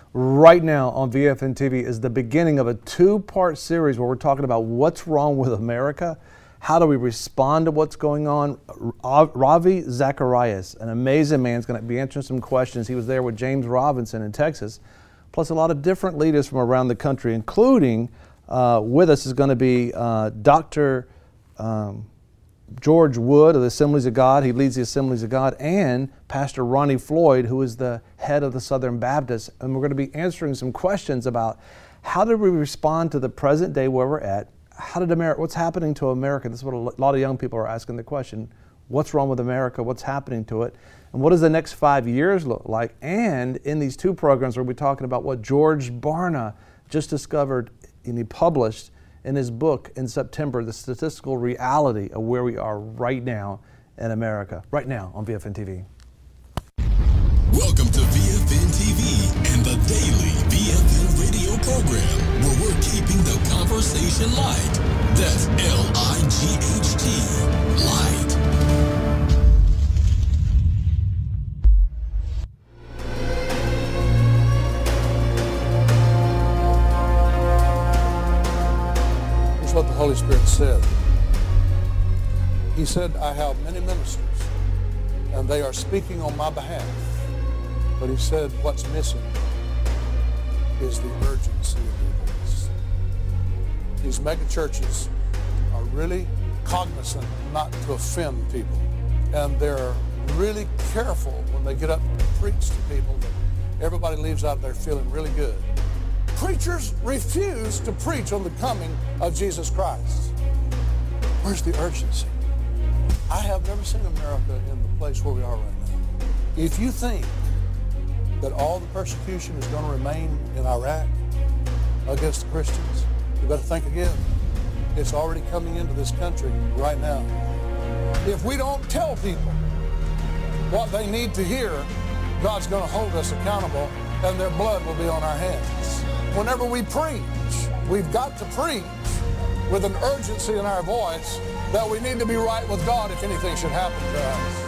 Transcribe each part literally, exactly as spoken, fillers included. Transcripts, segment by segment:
right now on V F N T V is the beginning of a two-part series where we're talking about what's wrong with America. How do we respond to what's going on? Ravi Zacharias, an amazing man, is going to be answering some questions. He was there with James Robinson in Texas, plus a lot of different leaders from around the country, including uh, with us is going to be uh, Doctor Um, George Wood of the Assemblies of God. He leads the Assemblies of God, and Pastor Ronnie Floyd, who is the head of the Southern Baptists. And we're going to be answering some questions about how did we respond to the present day where we're at. How did America, what's happening to America? This is what a lot of young people are asking the question. What's wrong with America? What's happening to it? And what does the next five years look like? And in these two programs, we'll be talking about what George Barna just discovered and he published in his book in September, The Statistical Reality of Where We Are Right Now in America. Right now on V F N T V. Welcome to V F N T V and the daily V F N radio program, where we're keeping the conversation light. That's L I G H T, light. Here's what the Holy Spirit said. He said, I have many ministers, and they are speaking on my behalf. But he said, what's missing is the urgency of their voice. These mega churches are really cognizant not to offend people. And they're really careful when they get up to preach to people that everybody leaves out there feeling really good. Preachers refuse to preach on the coming of Jesus Christ. Where's the urgency? I have never seen America in the place where we are right now. If you think that all the persecution is going to remain in Iraq against the Christians, you better think again. It's already coming into this country right now. If we don't tell people what they need to hear, God's going to hold us accountable and their blood will be on our hands. Whenever we preach, we've got to preach with an urgency in our voice that we need to be right with God if anything should happen to us.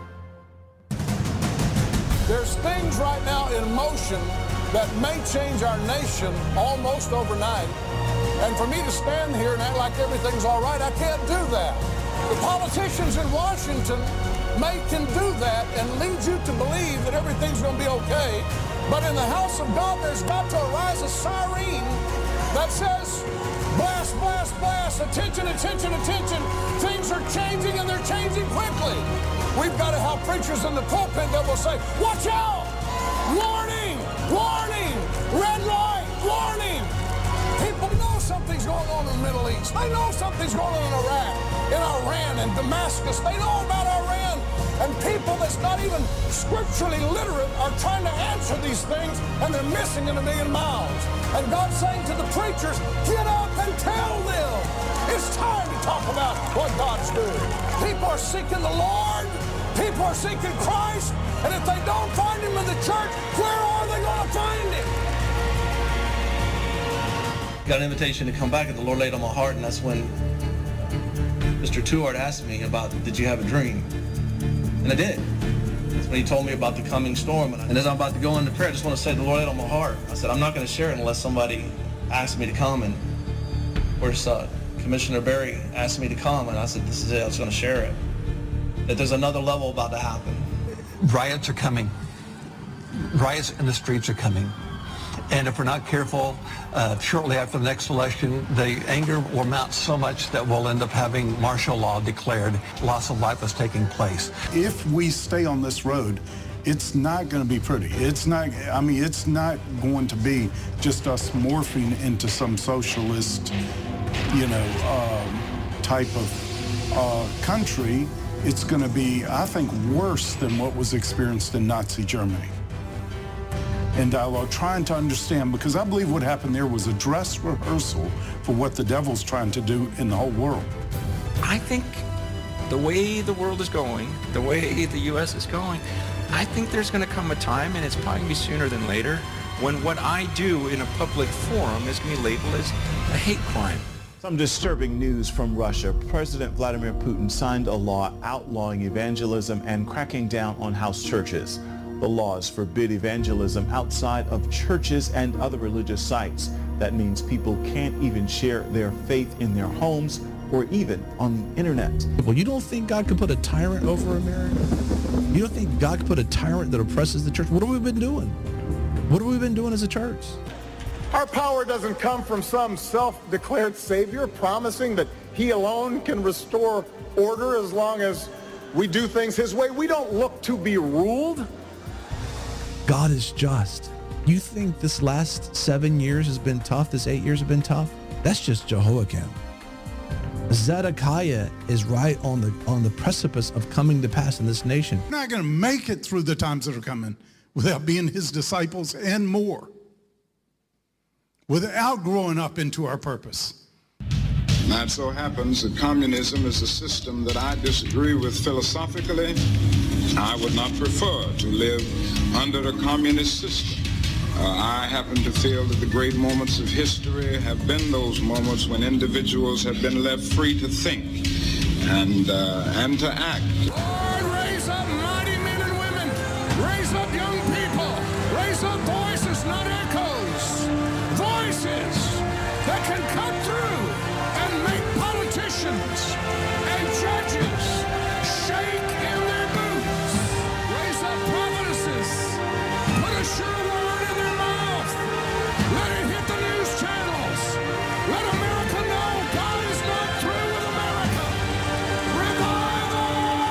There's things right now in motion that may change our nation almost overnight. And for me to stand here and act like everything's all right, I can't do that. The politicians in Washington may can do that and lead you to believe that everything's going to be okay. But in the house of God, there's got to arise a siren that says, blast, blast, blast, attention, attention, attention. Things are changing and they're changing quickly. We've got to have preachers in the pulpit that will say, watch out! Warning! Warning! Red light! Warning! People know something's going on in the Middle East. They know something's going on in Iraq, in Iran, and Damascus. They know about Iran. And people that's not even scripturally literate are trying to answer these things, and they're missing in a million miles. And God's saying to the preachers, get up and tell them. It's time to talk about what God's doing. People are seeking the Lord. People are seeking Christ. And if they don't find him in the church, where are they going to find him? Got an invitation to come back, and the Lord laid on my heart, and that's when Mister Tuart asked me about, did you have a dream? And I did. That's when he told me about the coming storm. And as I'm about to go into prayer, I just want to say the Lord laid on my heart. I said, I'm not going to share it unless somebody asks me to come. And of course, uh, Commissioner Berry asked me to come, and I said, this is it, I was going to share it. That there's another level about to happen. Riots are coming. Riots in the streets are coming. And if we're not careful, uh, shortly after the next election, the anger will mount so much that we'll end up having martial law declared. Loss of life is taking place. If we stay on this road, it's not going to be pretty. It's not, I mean, it's not going to be just us morphing into some socialist, you know, um, type of uh, country. It's going to be, I think, worse than what was experienced in Nazi Germany. And dialogue, trying to understand, because I believe what happened there was a dress rehearsal for what the devil's trying to do in the whole world. I think the way the world is going, the way the U S is going, I think there's going to come a time, and it's probably going to be sooner than later, when what I do in a public forum is going to be labeled as a hate crime. Some disturbing news from Russia. President Vladimir Putin signed a law outlawing evangelism and cracking down on house churches. The laws forbid evangelism outside of churches and other religious sites. That means people can't even share their faith in their homes or even on the internet. Well, you don't think God could put a tyrant over America? You don't think God could put a tyrant that oppresses the church? What have we been doing? What have we been doing as a church? Our power doesn't come from some self-declared savior promising that he alone can restore order as long as we do things his way. We don't look to be ruled. God is just. You think this last seven years has been tough, this eight years have been tough? That's just Jehoiakim. Zedekiah is right on the on the precipice of coming to pass in this nation. We're not going to make it through the times that are coming without being his disciples and more, without growing up into our purpose. Now it so happens that communism is a system that I disagree with philosophically. I would not prefer to live under a communist system. Uh, I happen to feel that the great moments of history have been those moments when individuals have been left free to think and, uh, and to act. Lord, raise up mighty men and women. Raise up young people. Raise up voices, not echoes. Voices that can cut through and make politicians and judges shake in their boots. Raise up prophetesses. Put a sure word in their mouth. Let it hit the news channels. Let America know God is not through with America. Revival!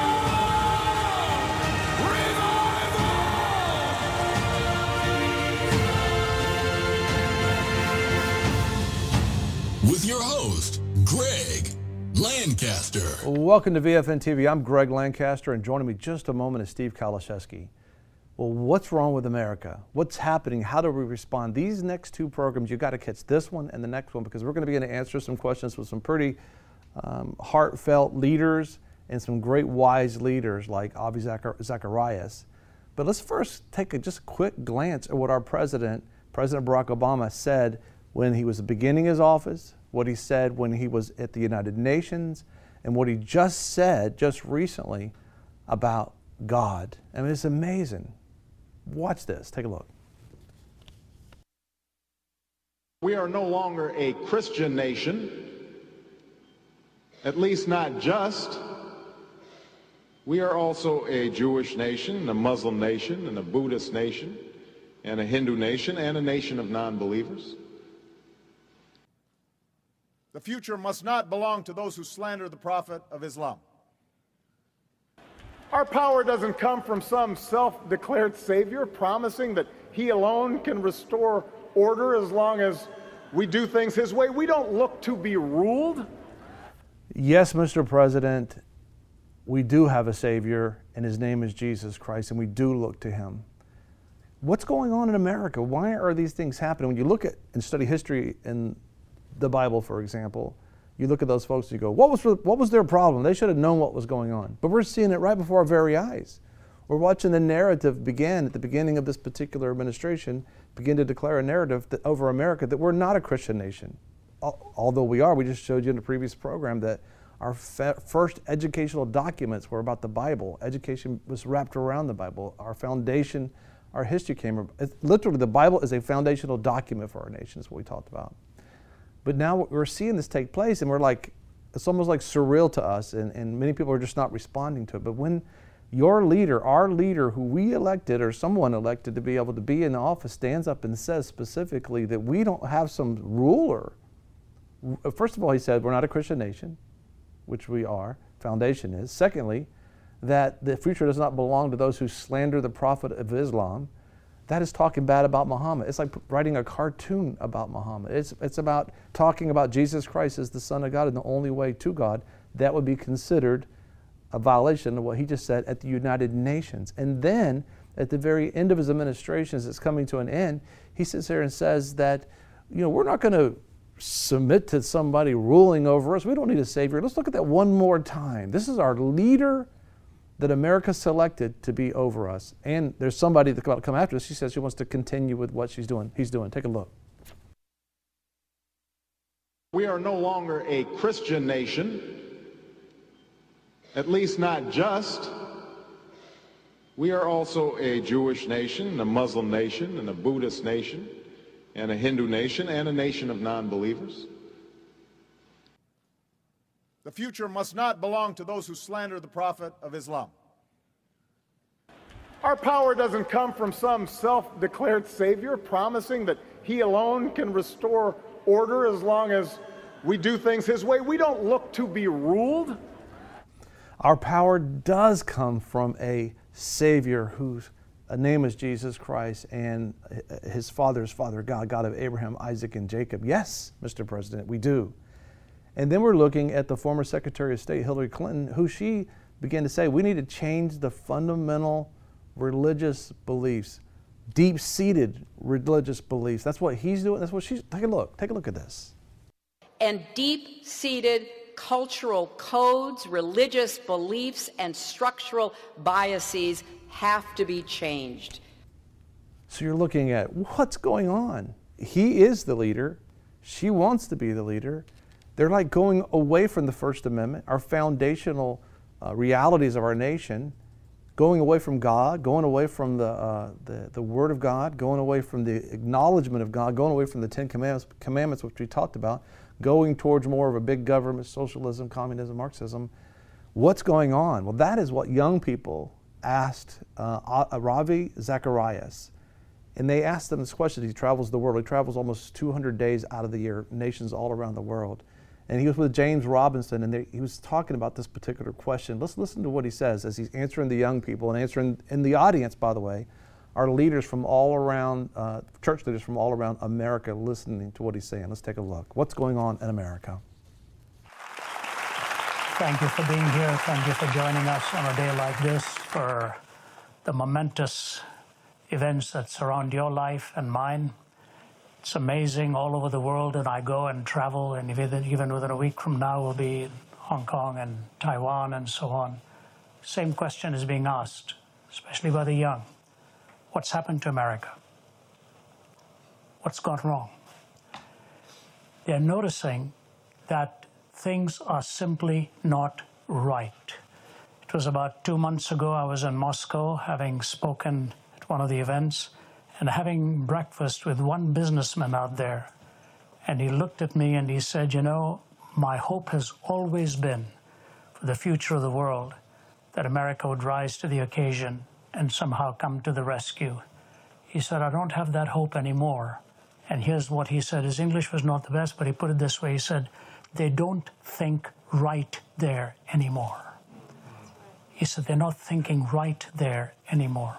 Revival! With your host, Greg Lancaster. Welcome to V F N T V. I'm Greg Lancaster, and joining me just a moment is Steve Kaliszewski. Well, what's wrong with America? What's happening? How do we respond? These next two programs, you've got to catch this one and the next one, because we're going to be able to answer some questions with some pretty um, heartfelt leaders and some great wise leaders like Avi Zacharias. But let's first take a just a quick glance at what our president, President Barack Obama, said when he was beginning his office, what he said when he was at the United Nations, and what he just said just recently about God. I mean, it's amazing. Watch this. Take a look. We are no longer a Christian nation, at least not just. We are also a Jewish nation, a Muslim nation, and a Buddhist nation, and a Hindu nation, and a nation of non-believers. The future must not belong to those who slander the Prophet of Islam. Our power doesn't come from some self-declared savior promising that he alone can restore order as long as we do things his way. We don't look to be ruled. Yes, Mister President, we do have a savior, and his name is Jesus Christ, and we do look to him. What's going on in America? Why are these things happening? When you look at and study history in the Bible, for example, you look at those folks and you go, what was, what was their problem? They should have known what was going on. But we're seeing it right before our very eyes. We're watching the narrative begin at the beginning of this particular administration, begin to declare a narrative that, over America, that we're not a Christian nation. Although we are, we just showed you in the previous program that our first educational documents were about the Bible. Education was wrapped around the Bible. Our foundation, our history came, literally the Bible is a foundational document for our nation, is what we talked about. But now we're seeing this take place, and we're like, it's almost like surreal to us, and, and many people are just not responding to it. But when your leader, our leader, who we elected or someone elected to be able to be in the office, stands up and says specifically that we don't have some ruler. First of all, he said we're not a Christian nation, which we are, foundation is. Secondly, that the future does not belong to those who slander the Prophet of Islam. That is talking bad about Muhammad. It's like writing a cartoon about Muhammad. It's, it's about talking about Jesus Christ as the Son of God and the only way to God. That would be considered a violation of what he just said at the United Nations. And then, at the very end of his administration, as it's coming to an end, he sits there and says that, you know, we're not going to submit to somebody ruling over us. We don't need a savior. Let's look at that one more time. This is our leader that America selected to be over us. And there's somebody that's about to come after us. She says she wants to continue with what she's doing. He's doing. Take a look. We are no longer a Christian nation, at least not just. We are also a Jewish nation, a Muslim nation, and a Buddhist nation, and a Hindu nation, and a nation of non-believers. The future must not belong to those who slander the Prophet of Islam. Our power doesn't come from some self-declared savior promising that he alone can restore order as long as we do things his way. We don't look to be ruled. Our power does come from a Savior whose name is Jesus Christ and his Father is Father God, God of Abraham, Isaac, and Jacob. Yes, Mister President, we do. And then we're looking at the former Secretary of State, Hillary Clinton, who she began to say, we need to change the fundamental religious beliefs, deep-seated religious beliefs. That's what he's doing. That's what she's, take a look, take a look at this. And deep-seated cultural codes, religious beliefs, and structural biases have to be changed. So you're looking at what's going on. He is the leader. She wants to be the leader. They're like going away from the First Amendment, our foundational uh, realities of our nation, going away from God, going away from the, uh, the, the Word of God, going away from the acknowledgement of God, going away from the Ten Commandments, commandments which we talked about, going towards more of a big government, socialism, communism, Marxism. What's going on? Well, that is what young people asked uh, Ravi Zacharias. And they asked him this question. He travels the world. He travels almost two hundred days out of the year, nations all around the world. And he was with James Robinson, and they, he was talking about this particular question. Let's listen to what he says as he's answering the young people and answering, in the audience, by the way, are leaders from all around, uh, church leaders from all around America listening to what he's saying. Let's take a look. What's going on in America? Thank you for being here. Thank you for joining us on a day like this for the momentous events that surround your life and mine. It's amazing all over the world, and I go and travel, and even, even within a week from now we'll be in Hong Kong and Taiwan and so on. Same question is being asked, especially by the young. What's happened to America? What's gone wrong? They're noticing that things are simply not right. It was about two months ago I was in Moscow having spoken at one of the events and having breakfast with one businessman out there. And he looked at me and he said, you know, my hope has always been for the future of the world that America would rise to the occasion and somehow come to the rescue. He said, I don't have that hope anymore. And here's what he said. His English was not the best, but he put it this way. He said, they don't think right there anymore. He said, they're not thinking right there anymore.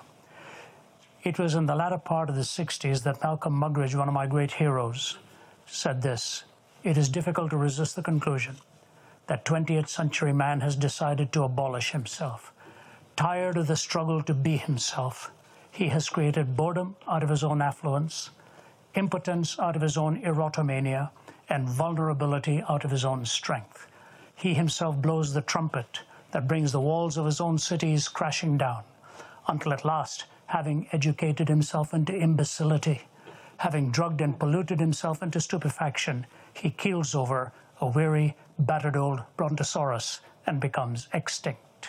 It was in the latter part of the sixties that Malcolm Muggeridge, one of my great heroes, said this: it is difficult to resist the conclusion that twentieth century man has decided to abolish himself. Tired of the struggle to be himself, he has created boredom out of his own affluence, impotence out of his own erotomania, and vulnerability out of his own strength. He himself blows the trumpet that brings the walls of his own cities crashing down, until at last, having educated himself into imbecility, having drugged and polluted himself into stupefaction, he keels over a weary, battered old brontosaurus and becomes extinct.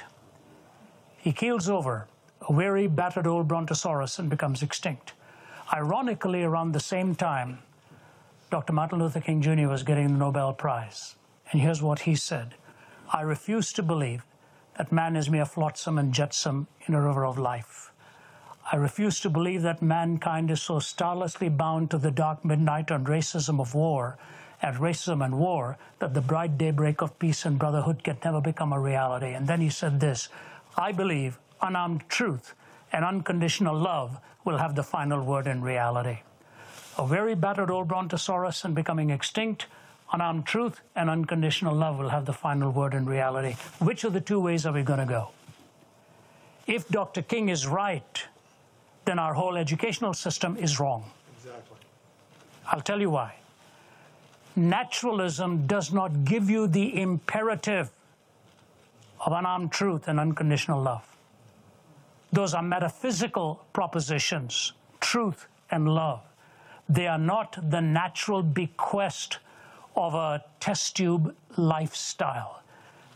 He keels over a weary, battered old brontosaurus and becomes extinct. Ironically, around the same time, Doctor Martin Luther King Junior was getting the Nobel Prize. And here's what he said: I refuse to believe that man is mere flotsam and jetsam in a river of life. I refuse to believe that mankind is so starlessly bound to the dark midnight and racism of war, and racism and war, that the bright daybreak of peace and brotherhood can never become a reality. And then he said this: I believe unarmed truth and unconditional love will have the final word in reality. A very battered old brontosaurus and becoming extinct, unarmed truth and unconditional love will have the final word in reality. Which of the two ways are we going to go? If Doctor King is right, then our whole educational system is wrong. Exactly. I'll tell you why. Naturalism does not give you the imperative of unarmed truth and unconditional love. Those are metaphysical propositions, truth and love. They are not the natural bequest of a test tube lifestyle.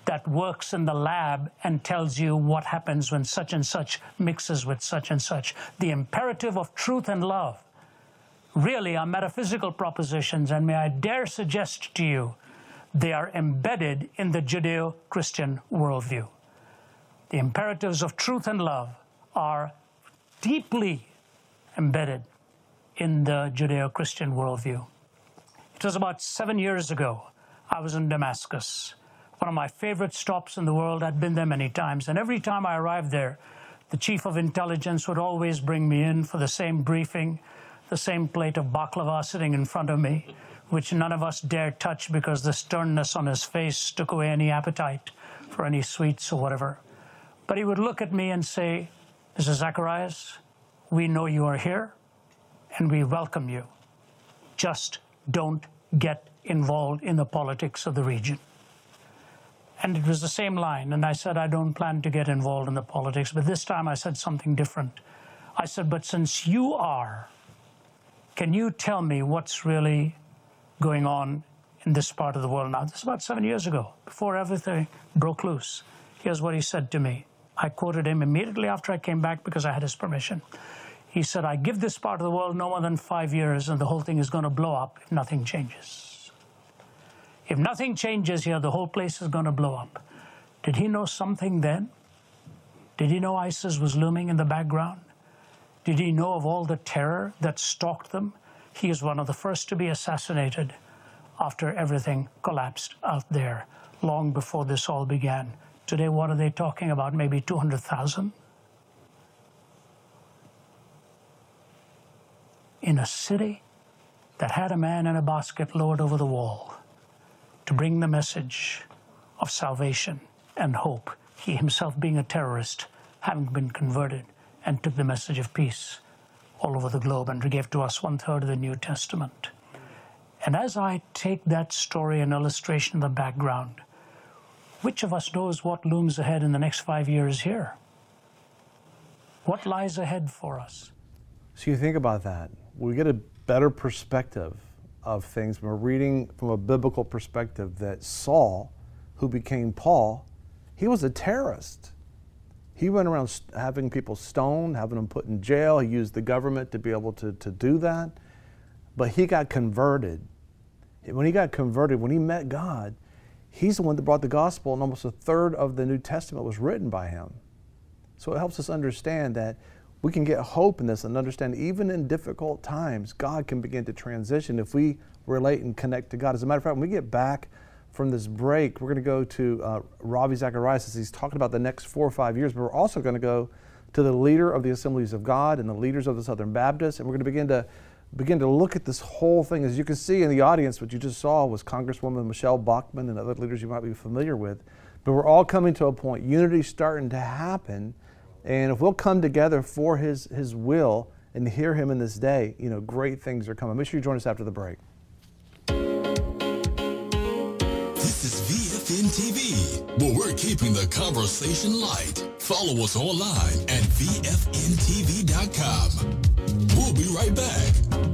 that works in the lab and tells you what happens when such and such mixes with such and such. The imperative of truth and love really are metaphysical propositions, and may I dare suggest to you, they are embedded in the Judeo-Christian worldview. The imperatives of truth and love are deeply embedded in the Judeo-Christian worldview. It was about seven years ago. I was in Damascus, one of my favorite stops in the world. I'd been there many times, and every time I arrived there, the chief of intelligence would always bring me in for the same briefing, the same plate of baklava sitting in front of me, which none of us dared touch because the sternness on his face took away any appetite for any sweets or whatever. But he would look at me and say, "Mister Zacharias, we know you are here, and we welcome you. Just don't get involved in the politics of the region." And it was the same line, and I said, "I don't plan to get involved in the politics," but this time I said something different. I said, "But since you are, can you tell me what's really going on in this part of the world now?" This is about seven years ago, before everything broke loose. Here's what he said to me. I quoted him immediately after I came back because I had his permission. He said, "I give this part of the world no more than five years and the whole thing is going to blow up if nothing changes. If nothing changes here, the whole place is going to blow up." Did he know something then? Did he know ISIS was looming in the background? Did he know of all the terror that stalked them? He is one of the first to be assassinated after everything collapsed out there, long before this all began. Today, what are they talking about? Maybe two hundred thousand? In a city that had a man in a basket lowered over the wall to bring the message of salvation and hope, he himself being a terrorist, having been converted, and took the message of peace all over the globe and gave to us one-third of the New Testament. And as I take that story and illustration in the background, which of us knows what looms ahead in the next five years here? What lies ahead for us? So you think about that. We get a better perspective of things. We're reading from a biblical perspective that Saul, who became Paul, he was a terrorist. He went around having people stoned, having them put in jail. He used the government to be able to, to do that. But he got converted. When he got converted, when he met God, he's the one that brought the gospel, and almost a third of the New Testament was written by him. So it helps us understand that we can get hope in this and understand even in difficult times, God can begin to transition if we relate and connect to God. As a matter of fact, when we get back from this break, we're going to go to uh, Ravi Zacharias as he's talking about the next four or five years, but we're also going to go to the leader of the Assemblies of God and the leaders of the Southern Baptists, and we're going to begin to begin to look at this whole thing. As you can see in the audience, what you just saw was Congresswoman Michelle Bachmann and other leaders you might be familiar with. But we're all coming to a point, unity's starting to happen, and if we'll come together for his, his will and hear him in this day, you know, great things are coming. Make sure you join us after the break. This is V F N T V, where we're keeping the conversation light. Follow us online at V F N T V dot com. We'll be right back.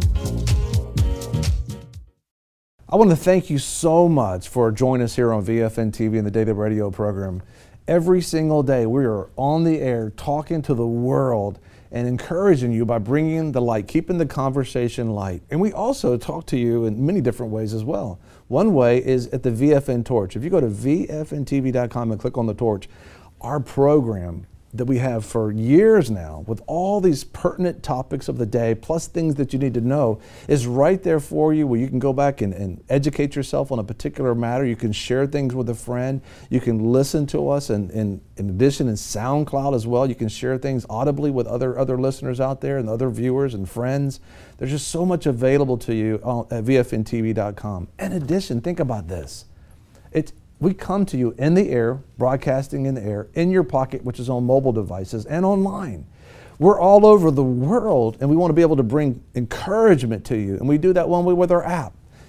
I want to thank you so much for joining us here on V F N T V and the Daily Radio program. Every single day we are on the air talking to the world and encouraging you by bringing the light, keeping the conversation light. And we also talk to you in many different ways as well. One way is at the V F N Torch. If you go to V F N T V dot com and click on the torch, our program that we have for years now with all these pertinent topics of the day, plus things that you need to know, is right there for you, where you can go back and, and educate yourself on a particular matter. You can share things with a friend. You can listen to us, and, and in addition in SoundCloud as well. You can share things audibly with other, other listeners out there and other viewers and friends. There's just so much available to you at V F N T V dot com. In addition, think about this. It's We come to you in the air, broadcasting in the air, in your pocket, which is on mobile devices, and online. We're all over the world, and we want to be able to bring encouragement to you, and we do that one way with our app.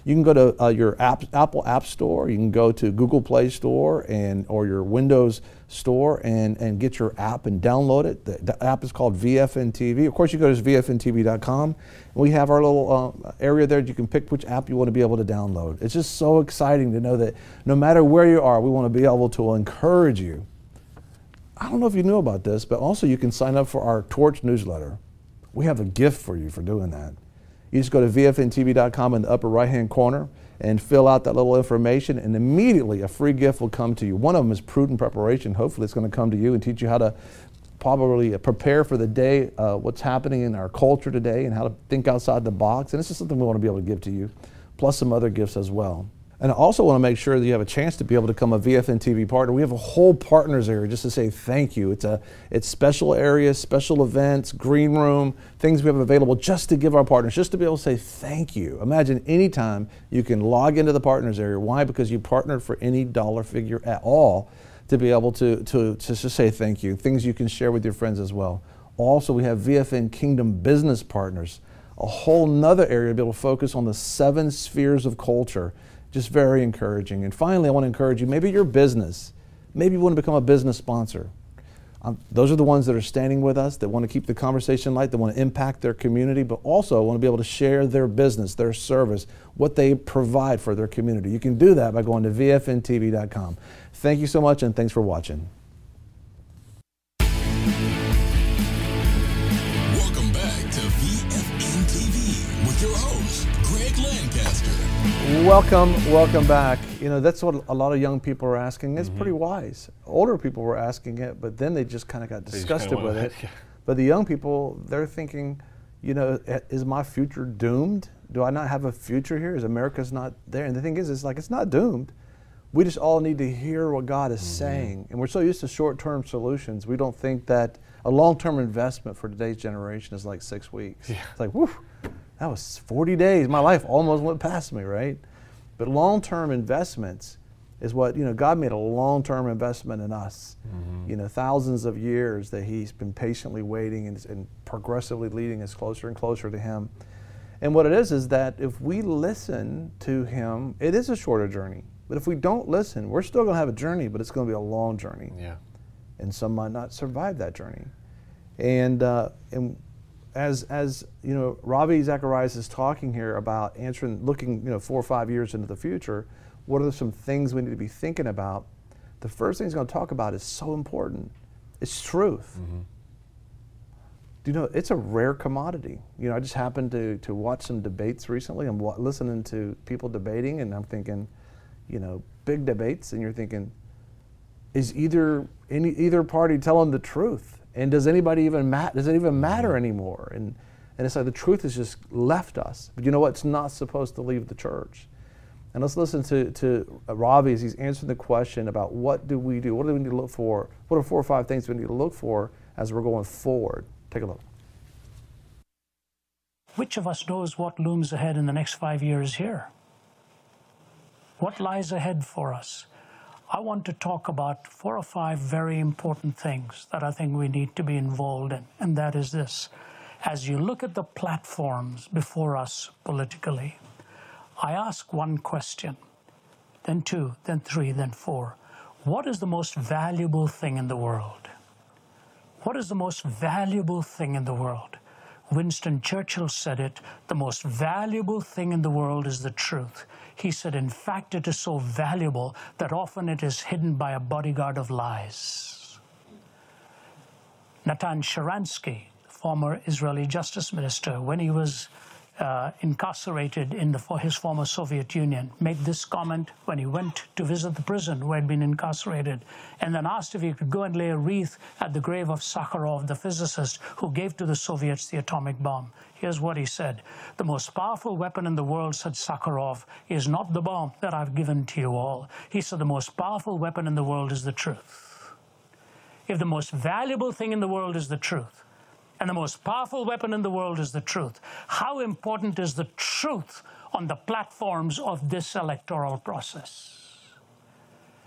You can go to uh, your app, Apple App Store. You can go to Google Play Store and or your Windows Store and, and get your app and download it. The, the app is called V F N T V. Of course, you go to V F N T V dot com. We have our little uh, area there. You can pick which app you want to be able to download. It's just so exciting to know that no matter where you are, we want to be able to encourage you. I don't know if you knew about this, but also you can sign up for our Torch newsletter. We have a gift for you for doing that. You just go to V F N T V dot com in the upper right-hand corner and fill out that little information, and immediately a free gift will come to you. One of them is Prudent Preparation. Hopefully it's going to come to you and teach you how to probably prepare for the day, uh, what's happening in our culture today, and how to think outside the box. And this is something we want to be able to give to you, plus some other gifts as well. And I also want to make sure that you have a chance to be able to become a V F N T V partner. We have a whole partners area just to say thank you. It's a it's special areas, special events, green room, things we have available just to give our partners, just to be able to say thank you. Imagine anytime you can log into the partners area. Why? Because you partnered for any dollar figure at all to be able to, to, to just say thank you. Things you can share with your friends as well. Also, we have V F N Kingdom Business Partners, a whole nother area to be able to focus on the seven spheres of culture. Just very encouraging. And finally, I want to encourage you, maybe your business, maybe you want to become a business sponsor. Um, those are the ones that are standing with us, that want to keep the conversation light, that want to impact their community, but also want to be able to share their business, their service, what they provide for their community. You can do that by going to V F N T V dot com. Thank you so much, and thanks for watching. Welcome back to V F N T V with your host, Greg Lancaster. Welcome, welcome back. You know, that's what a lot of young people are asking. It's Mm-hmm. pretty wise. Older people were asking it, but then they just kind of got They just disgusted kinda with went, it. yeah. But the young people, they're thinking, you know, is my future doomed? Do I not have a future here? Is America's not there? And the thing is, it's like, it's not doomed. We just all need to hear what God is Mm-hmm. saying. And we're so used to short-term solutions, we don't think that a long-term investment for today's generation is like six weeks. Yeah. It's like, whew, that was forty days. My life almost went past me, right? But long-term investments is what, you know, God made a long-term investment in us. Mm-hmm. You know, thousands of years that He's been patiently waiting and, and progressively leading us closer and closer to Him. And what it is is that if we listen to Him, it is a shorter journey. But if we don't listen, we're still going to have a journey, but it's going to be a long journey. Yeah. And some might not survive that journey. And uh, and as as you know, Ravi Zacharias is talking here about answering, looking, you know, four or five years into the future. What are some things we need to be thinking about? The first thing he's going to talk about is so important. It's truth. Mm-hmm. Do you know, it's a rare commodity. You know, I just happened to to watch some debates recently. I'm wa- listening to people debating, and I'm thinking, you know, big debates, and you're thinking, is either any either party telling the truth? And does anybody even matter? Does it even matter anymore? And and it's like the truth has just left us. But you know what? It's not supposed to leave the church. And let's listen to to Ravi as he's answering the question about what do we do? What do we need to look for? What are four or five things we need to look for as we're going forward? Take a look. Which of us knows what looms ahead in the next five years here? What lies ahead for us? I want to talk about four or five very important things that I think we need to be involved in, and that is this. As you look at the platforms before us politically, I ask one question, then two, then three, then four. What is the most valuable thing in the world? What is the most valuable thing in the world? Winston Churchill said it, the most valuable thing in the world is the truth. He said, in fact, it is so valuable that often it is hidden by a bodyguard of lies. Natan Sharansky, former Israeli justice minister, when he was uh, incarcerated in the, for his former Soviet Union, made this comment when he went to visit the prison where he'd been incarcerated, and then asked if he could go and lay a wreath at the grave of Sakharov, the physicist who gave to the Soviets the atomic bomb. Here's what he said. The most powerful weapon in the world, said Sakharov, is not the bomb that I've given to you all. He said the most powerful weapon in the world is the truth. If the most valuable thing in the world is the truth, and the most powerful weapon in the world is the truth, how important is the truth on the platforms of this electoral process?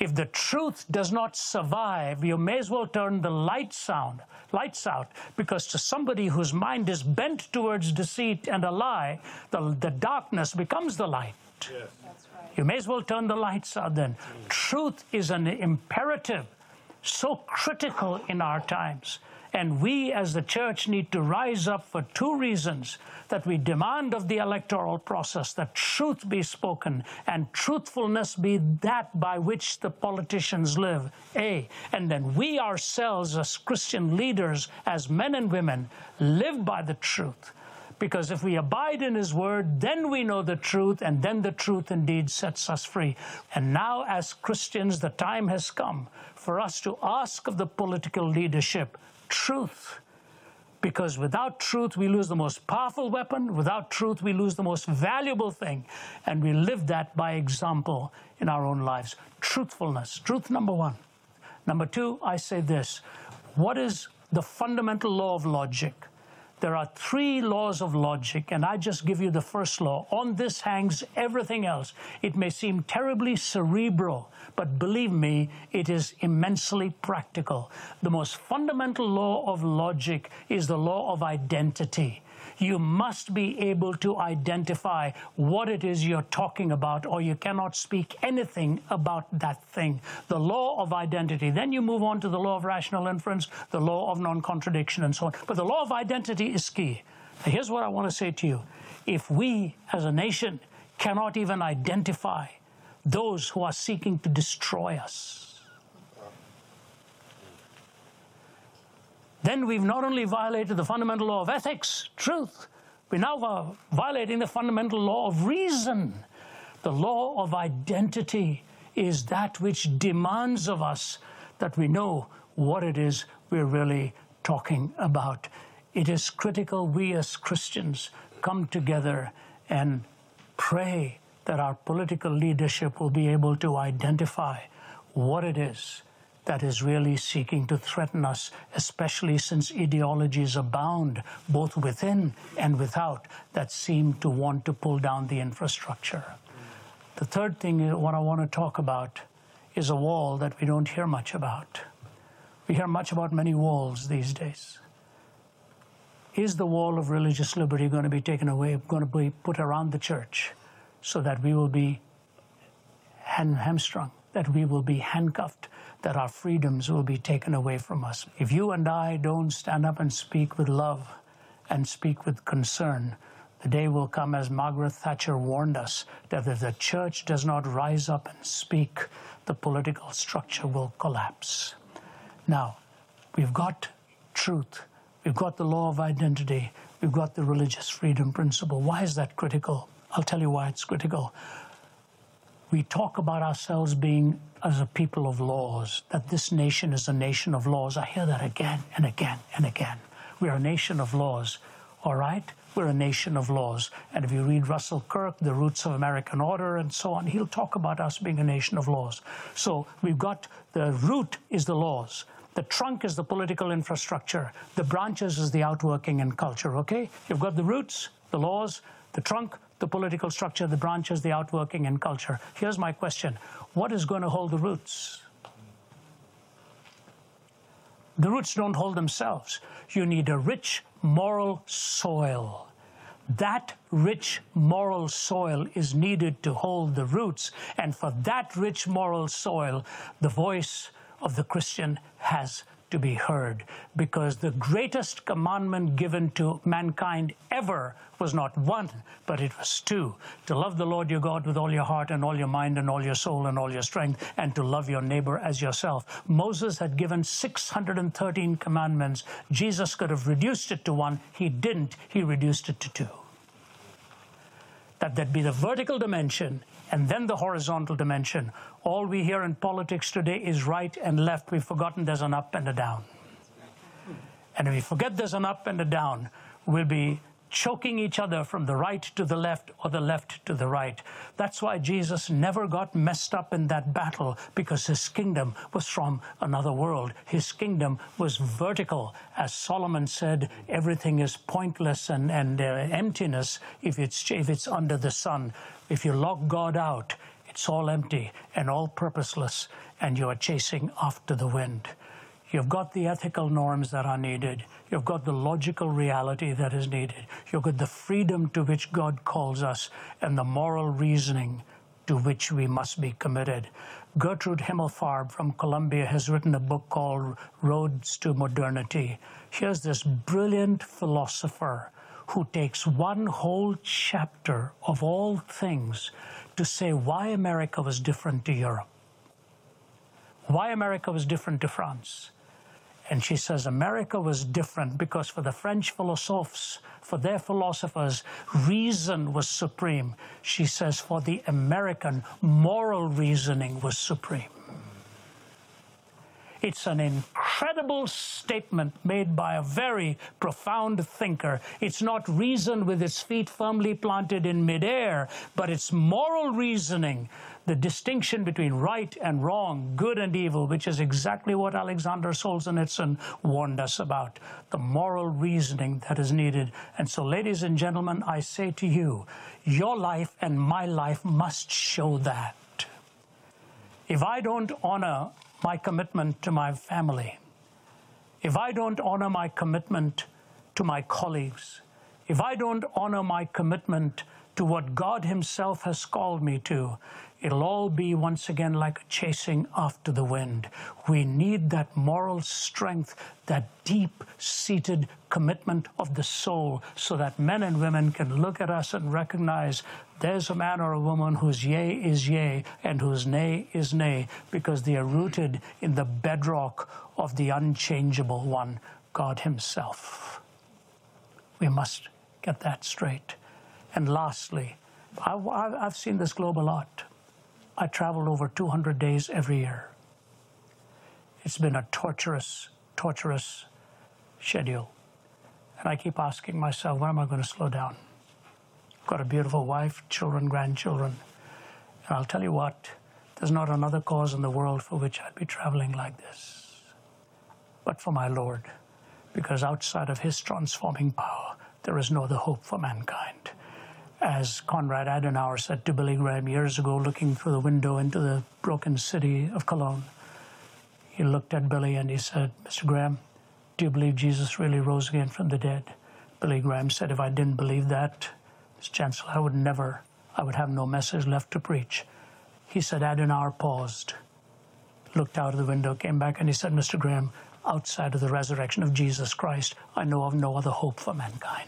If the truth does not survive, you may as well turn the lights out, lights out, because to somebody whose mind is bent towards deceit and a lie, the, the darkness becomes the light. Yes. That's right. You may as well turn the lights out then. Mm. Truth is an imperative, so critical in our times. And we as the church need to rise up for two reasons: that we demand of the electoral process that truth be spoken and truthfulness be that by which the politicians live, A. And then we ourselves as Christian leaders, as men and women, live by the truth. Because if we abide in His word, then we know the truth, and then the truth indeed sets us free. And now as Christians, the time has come for us to ask of the political leadership truth. Because without truth, we lose the most powerful weapon. Without truth, we lose the most valuable thing. And we live that by example in our own lives. Truthfulness. Truth, number one. Number two, I say this. What is the fundamental law of logic? There are three laws of logic, and I just give you the first law. On this hangs everything else. It may seem terribly cerebral, but believe me, it is immensely practical. The most fundamental law of logic is the law of identity. You must be able to identify what it is you're talking about, or you cannot speak anything about that thing. The law of identity. Then you move on to the law of rational inference, the law of non-contradiction, and so on. But the law of identity is key. Now, here's what I want to say to you. If we, as a nation, cannot even identify those who are seeking to destroy us, then we've not only violated the fundamental law of ethics, truth, we're now violating the fundamental law of reason. The law of identity is that which demands of us that we know what it is we're really talking about. It is critical we as Christians come together and pray that our political leadership will be able to identify what it is that is really seeking to threaten us, especially since ideologies abound, both within and without, that seem to want to pull down the infrastructure. The third thing, what I want to talk about, is a wall that we don't hear much about. We hear much about many walls these days. Is the wall of religious liberty going to be taken away, going to be put around the church, so that we will be ham hamstrung, that we will be handcuffed, that our freedoms will be taken away from us? If you and I don't stand up and speak with love and speak with concern, the day will come, as Margaret Thatcher warned us, that if the church does not rise up and speak, the political structure will collapse. Now, we've got truth. We've got the law of identity. We've got the religious freedom principle. Why is that critical? I'll tell you why it's critical. We talk about ourselves being as a people of laws, that this nation is a nation of laws. I hear that again and again and again. We're a nation of laws, all right? We're a nation of laws. And if you read Russell Kirk, The Roots of American Order, and so on, he'll talk about us being a nation of laws. So we've got the root is the laws. The trunk is the political infrastructure. The branches is the outworking and culture, okay? You've got the roots, the laws, the trunk, the political structure, the branches, the outworking and culture. Here's my question. What is going to hold the roots? The roots don't hold themselves. You need a rich moral soil. That rich moral soil is needed to hold the roots. And for that rich moral soil, the voice of the Christian has to be heard, because the greatest commandment given to mankind ever was not one, but it was two: to love the Lord your God with all your heart and all your mind and all your soul and all your strength, and to love your neighbor as yourself. Moses had given six hundred thirteen commandments. Jesus could have reduced it to one. He didn't. He reduced it to two. That there'd be the vertical dimension and then the horizontal dimension. All we hear in politics today is right and left. We've forgotten there's an up and a down. And if we forget there's an up and a down, we'll be choking each other from the right to the left or the left to the right. That's why Jesus never got messed up in that battle, because his kingdom was from another world. His kingdom was vertical. As Solomon said, everything is pointless and, and uh, emptiness if it's, if it's under the sun. If you lock God out, It's all empty and all purposeless, and you are chasing after the wind. You've got the ethical norms that are needed. You've got the logical reality that is needed. You've got the freedom to which God calls us and the moral reasoning to which we must be committed. Gertrude Himmelfarb from Columbia has written a book called Roads to Modernity. Here's this brilliant philosopher who takes one whole chapter of all things to say why America was different to Europe, why America was different to France. And she says America was different because for the French philosophers, for their philosophers, reason was supreme. She says for the American, moral reasoning was supreme. It's an incredible statement made by a very profound thinker. It's not reason with its feet firmly planted in midair, but it's moral reasoning, the distinction between right and wrong, good and evil, which is exactly what Alexander Solzhenitsyn warned us about, the moral reasoning that is needed. And so, ladies and gentlemen, I say to you, your life and my life must show that. If I don't honor my commitment to my family, if I don't honor my commitment to my colleagues, if I don't honor my commitment to what God Himself has called me to, it'll all be once again like chasing after the wind. We need that moral strength, that deep-seated commitment of the soul, so that men and women can look at us and recognize there's a man or a woman whose yea is yea and whose nay is nay, because they are rooted in the bedrock of the unchangeable one, God Himself. We must get that straight. And lastly, I've, I've seen this globe a lot. I travel over two hundred days every year. It's been a torturous, torturous schedule. And I keep asking myself, when am I going to slow down? I've got a beautiful wife, children, grandchildren. And I'll tell you what, there's not another cause in the world for which I'd be traveling like this, but for my Lord, because outside of His transforming power, there is no other hope for mankind. As Konrad Adenauer said to Billy Graham years ago, looking through the window into the broken city of Cologne, he looked at Billy and he said, Mister Graham, do you believe Jesus really rose again from the dead? Billy Graham said, if I didn't believe that, Mister Chancellor, I would never, I would have no message left to preach. He said, Adenauer paused, looked out of the window, came back, and he said, Mister Graham, outside of the resurrection of Jesus Christ, I know of no other hope for mankind.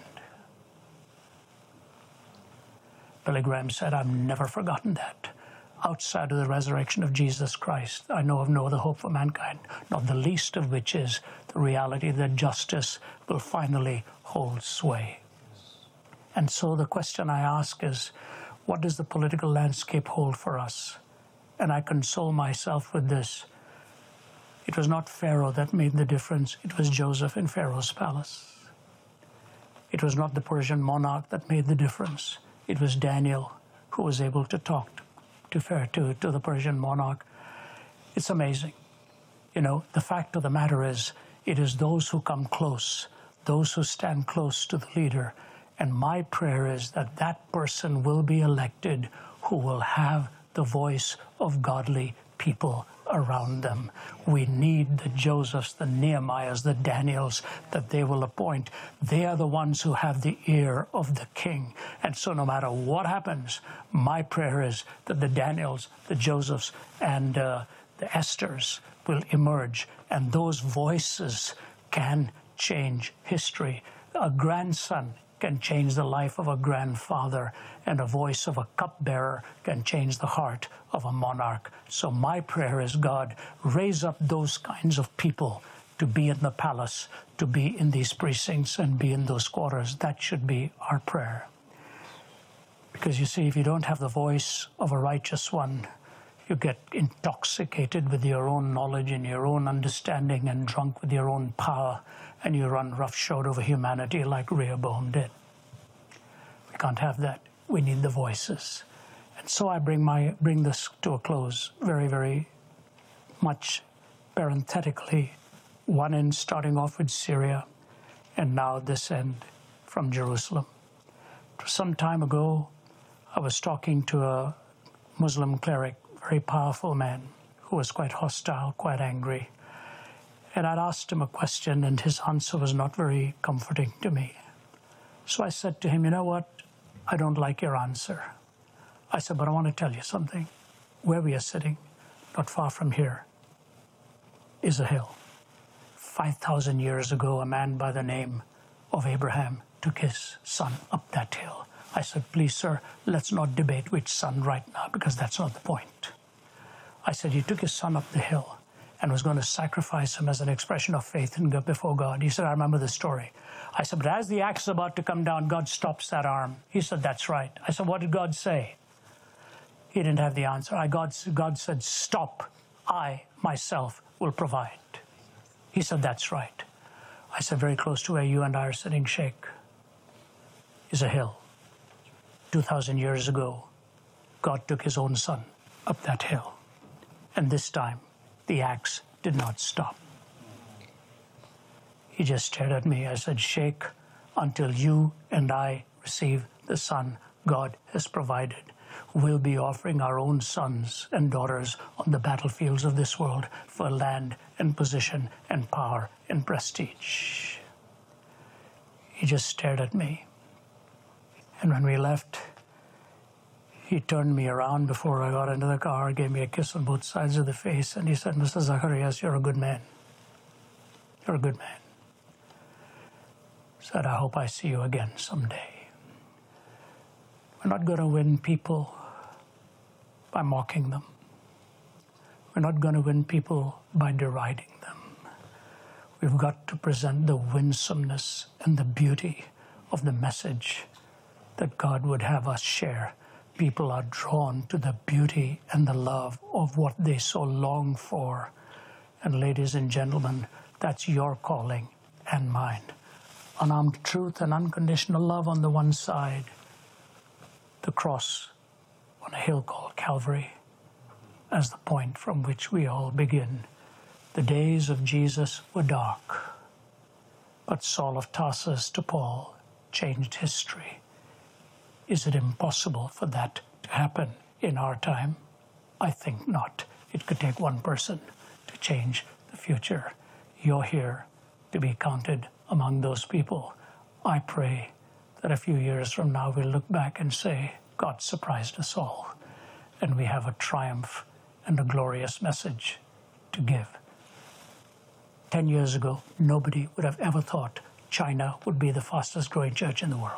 Billy Graham said, I've never forgotten that. Outside of the resurrection of Jesus Christ, I know of no other hope for mankind, not the least of which is the reality that justice will finally hold sway. And so the question I ask is, what does the political landscape hold for us? And I console myself with this. It was not Pharaoh that made the difference. It was Joseph in Pharaoh's palace. It was not the Persian monarch that made the difference. It was Daniel who was able to talk to, to, to, to the Persian monarch. It's amazing. You know, the fact of the matter is, it is those who come close, those who stand close to the leader. And my prayer is that that person will be elected who will have the voice of godly people around them. We need the Josephs, the Nehemiahs, the Daniels that they will appoint. They are the ones who have the ear of the king. And so no matter what happens, my prayer is that the Daniels, the Josephs, and uh, the Esthers will emerge, and those voices can change history. A grandson can change the life of a grandfather, and a voice of a cupbearer can change the heart of a monarch. So my prayer is, God, raise up those kinds of people to be in the palace, to be in these precincts, and be in those quarters. That should be our prayer. Because you see, if you don't have the voice of a righteous one, you get intoxicated with your own knowledge and your own understanding and drunk with your own power, and you run roughshod over humanity like Rehoboam did. We can't have that. We need the voices. And so I bring my bring this to a close very, very much parenthetically, one end starting off with Syria, and now this end from Jerusalem. Some time ago, I was talking to a Muslim cleric, very powerful man, who was quite hostile, quite angry. And I'd asked him a question, and his answer was not very comforting to me. So I said to him, you know what? I don't like your answer. I said, but I want to tell you something. Where we are sitting, not far from here, is a hill. five thousand years ago, a man by the name of Abraham took his son up that hill. I said, please, sir, let's not debate which son right now, because that's not the point. I said, he took his son up the hill and was going to sacrifice him as an expression of faith and go before God. He said, I remember the story. I said, but as the axe is about to come down, God stops that arm. He said, that's right. I said, what did God say? He didn't have the answer. I, God, God said, stop. I, myself, will provide. He said, that's right. I said, very close to where you and I are sitting, Sheikh, is a hill. two thousand years ago, God took his own son up that hill. And this time, the axe did not stop. He just stared at me. I said, Sheikh, until you and I receive the son God has provided, we'll be offering our own sons and daughters on the battlefields of this world for land and position and power and prestige. He just stared at me. And when we left, he turned me around before I got into the car, gave me a kiss on both sides of the face, and he said, Mister Zacharias, you're a good man. You're a good man. Said, I hope I see you again someday. We're not going to win people by mocking them. We're not going to win people by deriding them. We've got to present the winsomeness and the beauty of the message that God would have us share. People are drawn to the beauty and the love of what they so long for. And ladies and gentlemen, that's your calling and mine. Unarmed truth and unconditional love on the one side, the cross on a hill called Calvary as the point from which we all begin. The days of Jesus were dark, but Saul of Tarsus to Paul changed history. Is it impossible for that to happen in our time? I think not. It could take one person to change the future. You're here to be counted among those people. I pray that a few years from now we'll look back and say, God surprised us all, and we have a triumph and a glorious message to give. Ten years ago, nobody would have ever thought China would be the fastest growing church in the world.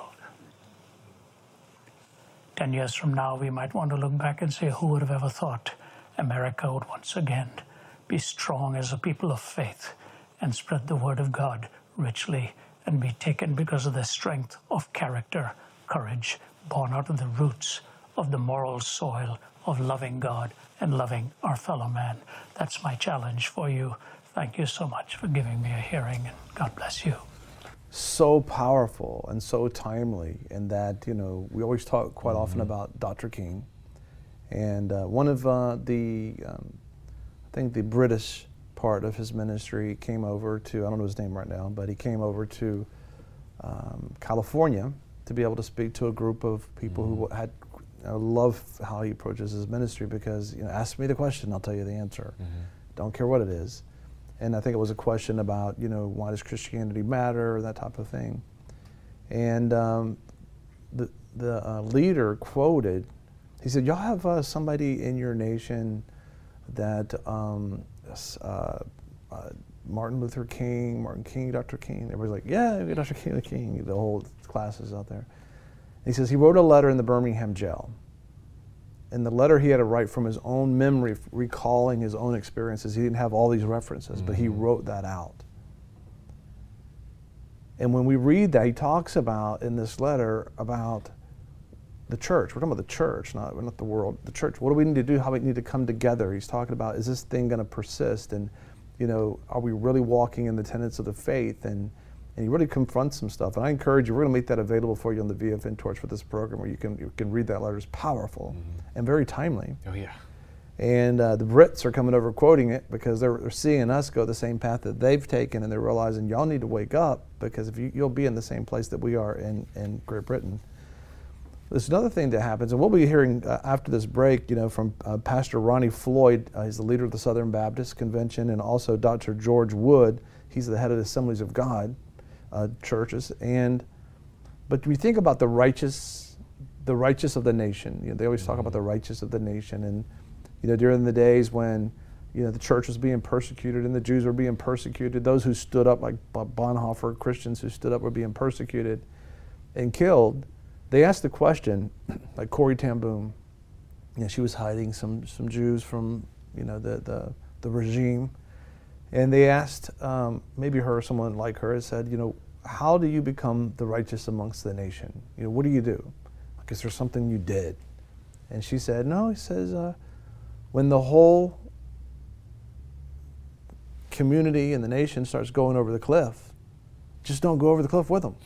Ten years from now, we might want to look back and say, who would have ever thought America would once again be strong as a people of faith and spread the word of God richly and be taken because of the strength of character, courage, born out of the roots of the moral soil of loving God and loving our fellow man. That's my challenge for you. Thank you so much for giving me a hearing, and God bless you. So powerful and so timely in that, you know, we always talk quite mm-hmm. often about Doctor King. And uh, one of uh, the, um, I think the British part of his ministry came over to, I don't know his name right now, but he came over to um, California to be able to speak to a group of people mm-hmm. who had, I love how he approaches his ministry because, you know, ask me the question, I'll tell you the answer. Mm-hmm. Don't care what it is. And I think it was a question about, you know, why does Christianity matter, that type of thing. And um, the, the uh, leader quoted, he said, y'all have uh, somebody in your nation that um, uh, uh, Martin Luther King, Martin King, Doctor King. Everybody's like, yeah, Doctor King, the King, the whole class is out there. And he says he wrote a letter in the Birmingham jail. In the letter he had to write from his own memory, recalling his own experiences. He didn't have all these references, mm-hmm. but he wrote that out. And when we read that, he talks about, in this letter, about the church. We're talking about the church, not, not the world. The church, what do we need to do? How we need to come together? He's talking about, is this thing going to persist? And, you know, are we really walking in the tenets of the faith? And And he really confronts some stuff. And I encourage you, we're going to make that available for you on the V F N Torch for this program, where you can you can read that letter. It's powerful mm-hmm. and very timely. Oh, yeah. And uh, the Brits are coming over quoting it because they're, they're seeing us go the same path that they've taken, and they're realizing y'all need to wake up, because if you, you'll be in the same place that we are in, in Great Britain. There's another thing that happens, and we'll be hearing uh, after this break, you know, from uh, Pastor Ronnie Floyd. Uh, he's the leader of the Southern Baptist Convention, and also Doctor George Wood. He's the head of the Assemblies of God uh, churches. And but we think about the righteous, the righteous of the nation. You know, they always talk about the righteous of the nation, and you know, during the days when you know the church was being persecuted and the Jews were being persecuted, those who stood up, like Bonhoeffer, Christians who stood up, were being persecuted and killed. They asked the question, like Corrie ten Boom, you know, she was hiding some, some Jews from, you know, the, the, the regime. And they asked, um, maybe her or someone like her, said, you know, how do you become the righteous amongst the nation? You know, what do you do? Like, is there something you did? And she said, no, he says, uh, when the whole community and the nation starts going over the cliff, just don't go over the cliff with them.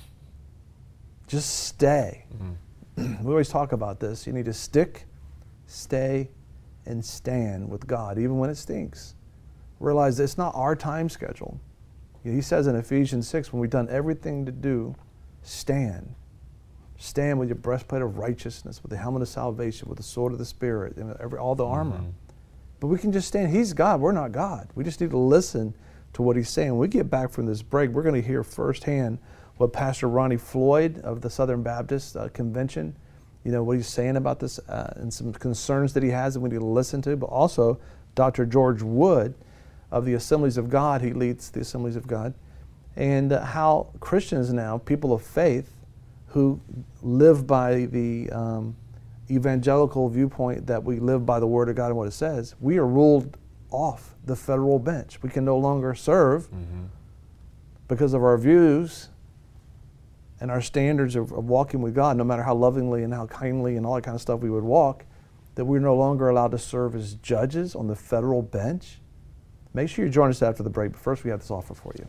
Just stay. Mm-hmm. We always talk about this. You need to stick, stay, and stand with God, even when it stinks. Realize that it's not our time schedule. He says in Ephesians six, when we've done everything to do, stand. Stand with your breastplate of righteousness, with the helmet of salvation, with the sword of the Spirit, and every, all the armor. Mm-hmm. But we can just stand. He's God. We're not God. We just need to listen to what he's saying. When we get back from this break, we're going to hear firsthand what Pastor Ronnie Floyd of the Southern Baptist uh, Convention, you know, what he's saying about this uh, and some concerns that he has that we need to listen to, but also Doctor George Wood of the Assemblies of God. He leads the Assemblies of God, and uh, how Christians now, people of faith, who live by the um, evangelical viewpoint that we live by the Word of God and what it says, we are ruled off the federal bench. We can no longer serve mm-hmm. because of our views and our standards of, of walking with God, no matter how lovingly and how kindly and all that kind of stuff we would walk, that we're no longer allowed to serve as judges on the federal bench. Make sure you join us after the break, but first we have this offer for you.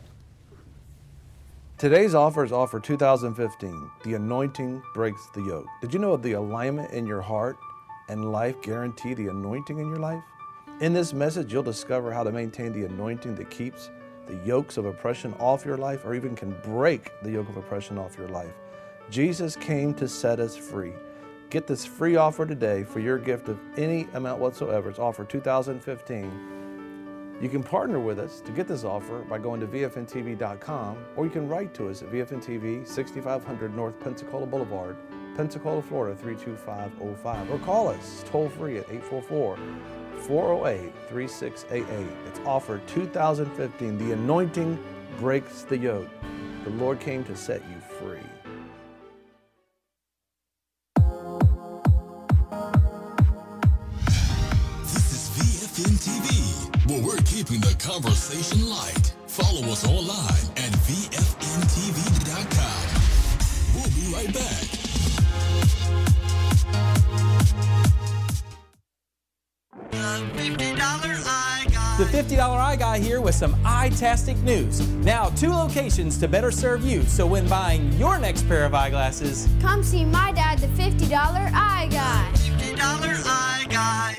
Today's offer is offer two thousand fifteen, The Anointing Breaks the Yoke. Did you know the alignment in your heart and life guarantee the anointing in your life? In this message, you'll discover how to maintain the anointing that keeps the yokes of oppression off your life, or even can break the yoke of oppression off your life. Jesus came to set us free. Get this free offer today for your gift of any amount whatsoever. It's offer two thousand fifteen. You can partner with us to get this offer by going to V F N T V dot com, or you can write to us at V F N T V, sixty-five hundred North Pensacola Boulevard, Pensacola, Florida three two five oh five, or call us toll free at eight four four, four oh eight, three six eight eight. It's offer two thousand fifteen. The Anointing Breaks the Yoke. The Lord came to set you free. This is V F N T V, where we're keeping the conversation light. Follow us online at V F N T V dot com. We'll be right back. The fifty dollar Eye Guy here with some eye-tastic news. Now, two locations to better serve you, so when buying your next pair of eyeglasses, come see my dad, the fifty dollar Eye Guy. fifty dollar Eye Guy.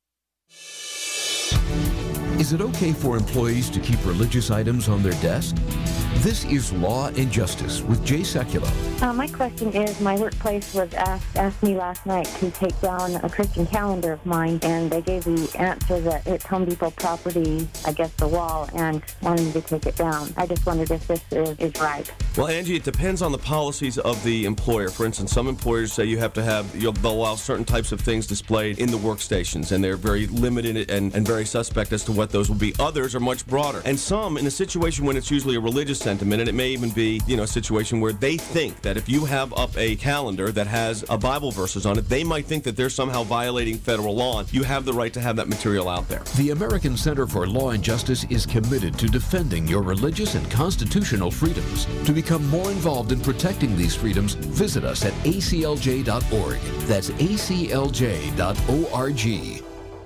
Is it okay for employees to keep religious items on their desk? This is Law and Justice with Jay Sekulow. Uh, my question is, my workplace was asked, asked me last night to take down a Christian calendar of mine, and they gave the answer that it's Home Depot property against the wall and wanted me to take it down. I just wondered if this is, is right. Well, Angie, it depends on the policies of the employer. For instance, some employers say you have to have, you'll, they'll allow certain types of things displayed in the workstations, and they're very limited and, and very suspect as to what those will be. Others are much broader. And some, in a situation when it's usually a religious sentiment, and it may even be, you know, a situation where they think that if you have up a calendar that has a Bible verses on it, they might think that they're somehow violating federal law. You have the right to have that material out there. The American Center for Law and Justice is committed to defending your religious and constitutional freedoms. To become more involved in protecting these freedoms, visit us at A C L J dot org. That's A C L J dot org.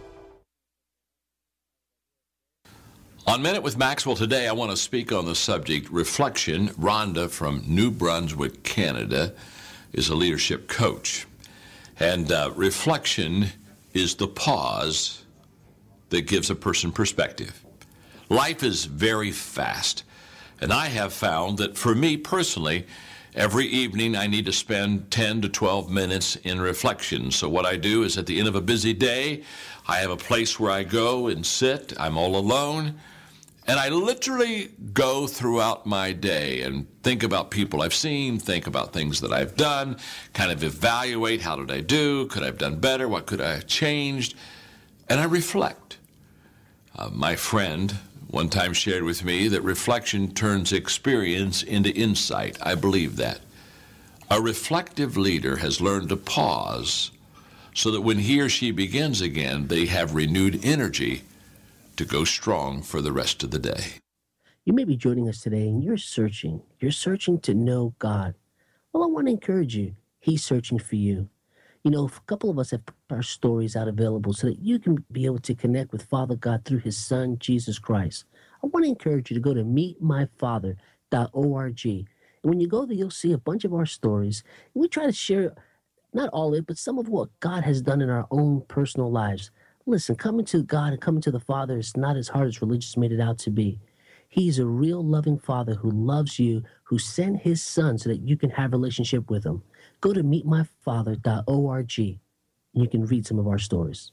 On Minute with Maxwell today, I want to speak on the subject reflection. Rhonda from New Brunswick, Canada, is a leadership coach. And uh, reflection is the pause that gives a person perspective. Life is very fast. And I have found that for me personally, Every evening I need to spend ten to twelve minutes in reflection. So what I do is at the end of a busy day, I have a place where I go and sit. I'm all alone. And I literally go throughout my day and think about people I've seen, think about things that I've done, kind of evaluate how did I do, could I have done better, what could I have changed, and I reflect. Uh, my friend one time shared with me that reflection turns experience into insight. I believe that. A reflective leader has learned to pause so that when he or she begins again, they have renewed energy to go strong for the rest of the day. You may be joining us today and you're searching. You're searching to know God. Well, I want to encourage you. He's searching for you. You know, a couple of us have put our stories out available so that you can be able to connect with Father God through his Son, Jesus Christ. I want to encourage you to go to meet my father dot org. And when you go there, you'll see a bunch of our stories. And we try to share, not all of it, but some of what God has done in our own personal lives. Listen, coming to God and coming to the Father is not as hard as religious made it out to be. He's a real loving Father who loves you, who sent his Son so that you can have a relationship with him. Go to meet my father dot org and you can read some of our stories.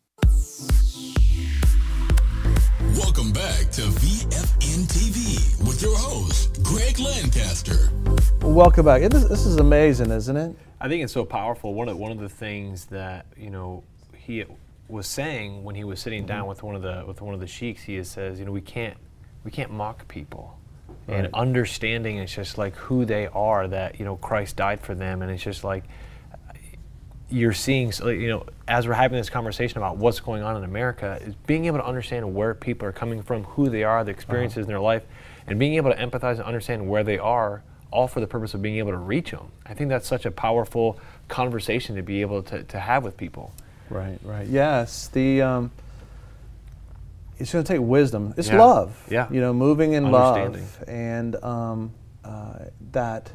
Welcome back to V F N T V with your host, Greg Lancaster. Welcome back. It is, this is amazing, isn't it? I think it's so powerful. One of one of the things that, you know, he was saying when he was sitting down with one of the with one of the sheiks, he says, you know, we can't we can't mock people. Right. And understanding it's just like who they are, that, you know, Christ died for them, and it's just like you're seeing, you know, as we're having this conversation about what's going on in America, is being able to understand where people are coming from, who they are, the experiences uh-huh. in their life, and being able to empathize and understand where they are, all for the purpose of being able to reach them. I think that's such a powerful conversation to be able to, to have with people. Right, right. Yes, the um, it's going to take wisdom. It's yeah. love. Yeah. You know, moving in love, and um, uh, that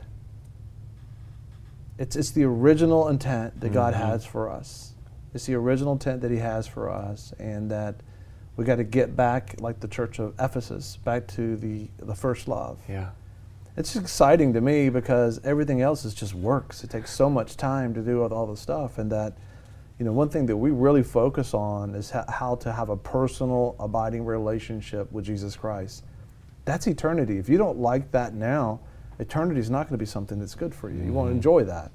it's it's the original intent that mm-hmm. God has for us. It's the original intent that He has for us, and that we got to get back, like the Church of Ephesus, back to the the first love. Yeah. It's exciting to me because everything else is just works. It takes so much time to do all, all the stuff, and that. You know, one thing that we really focus on is ha- how to have a personal, abiding relationship with Jesus Christ. That's eternity. If you don't like that now, eternity is not going to be something that's good for you. Mm-hmm. You won't enjoy that.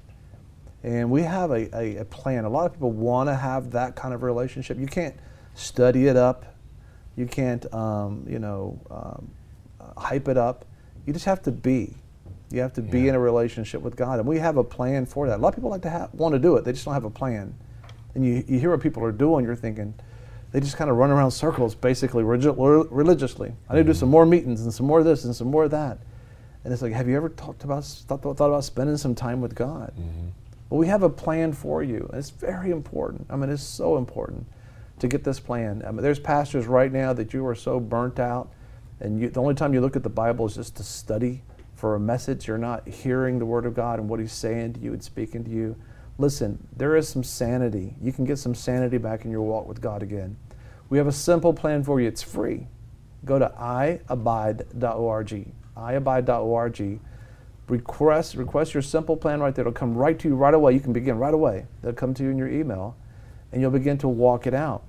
And we have a, a, a plan. A lot of people want to have that kind of relationship. You can't study it up. You can't, um, you know, um, uh, hype it up. You just have to be. You have to yeah. be in a relationship with God. And we have a plan for that. A lot of people like to have, want to do it. They just don't have a plan. And you, you hear what people are doing, you're thinking, they just kind of run around circles, basically, regi- religiously. I need to do some more meetings and some more of this and some more of that. And it's like, have you ever talked about, thought, thought about spending some time with God? Mm-hmm. Well, we have a plan for you. And it's very important. I mean, it's so important to get this plan. I mean, there's pastors right now that you are so burnt out, and you, the only time you look at the Bible is just to study for a message. You're not hearing the Word of God and what He's saying to you and speaking to you. Listen, there is some sanity. You can get some sanity back in your walk with God again. We have a simple plan for you. It's free. Go to i abide dot org. i abide dot org. Request, request your simple plan right there. It'll come right to you right away. You can begin right away. It'll come to you in your email, and you'll begin to walk it out.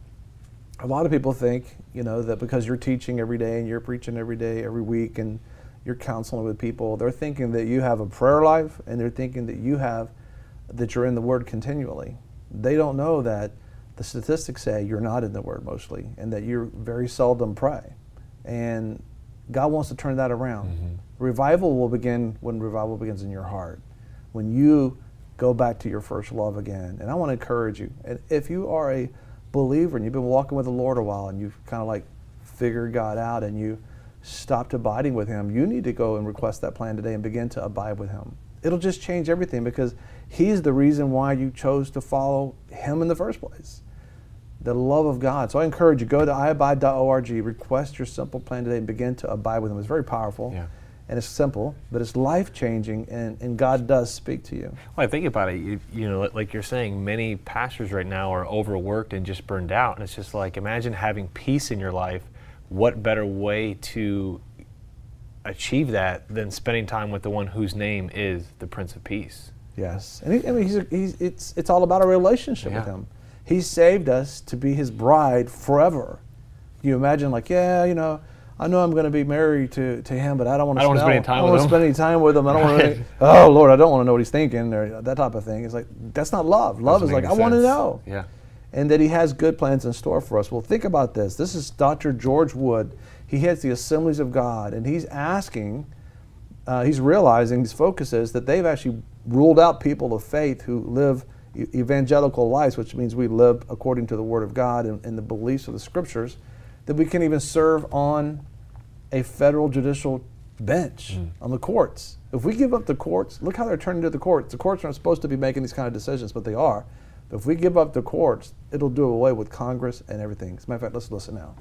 A lot of people think, you know, that because you're teaching every day and you're preaching every day, every week, and you're counseling with people, they're thinking that you have a prayer life, and they're thinking that you have that you're in the Word continually. They don't know that the statistics say you're not in the Word mostly, and that you very seldom pray. And God wants to turn that around. Mm-hmm. Revival will begin when revival begins in your heart, when you go back to your first love again. And I want to encourage you. And if you are a believer and you've been walking with the Lord a while and you've kind of like figured God out and you stopped abiding with Him, you need to go and request that plan today and begin to abide with Him. It'll just change everything because He's the reason why you chose to follow Him in the first place. The love of God. So I encourage you, go to i abide dot org, request your simple plan today and begin to abide with Him. It's very powerful. Yeah. And it's simple, but it's life-changing, and, and God does speak to you. Well, I think about it, you, you know, like you're saying, many pastors right now are overworked and just burned out, and it's just like, imagine having peace in your life. What better way to achieve that than spending time with the one whose name is the Prince of Peace. Yes, and he, I mean, he's, a, he's it's it's all about a relationship Yeah. with him. He saved us to be his bride forever. Can you imagine, like, yeah, you know, I know I'm going to be married to, to him, but I don't want to I don't spend, wanna spend any time I don't with wanna him. spend any time with him. I don't want Right. to. Oh Lord, I don't want to know what he's thinking, or that type of thing. It's like that's not love. Love Doesn't is like make I any want to sense. know. Yeah. And that he has good plans in store for us. Well, think about this. This is Doctor George Wood. He heads the Assemblies of God, and he's asking, uh, he's realizing, his focus is that they've actually ruled out people of faith who live e- evangelical lives, which means we live according to the Word of God and, and the beliefs of the Scriptures, that we can even serve on a federal judicial bench Mm. on the courts. If we give up the courts, look how they're turning to the courts. The courts aren't supposed to be making these kind of decisions, but they are. But if we give up the courts, it'll do away with Congress and everything. As a matter of fact, let's listen now.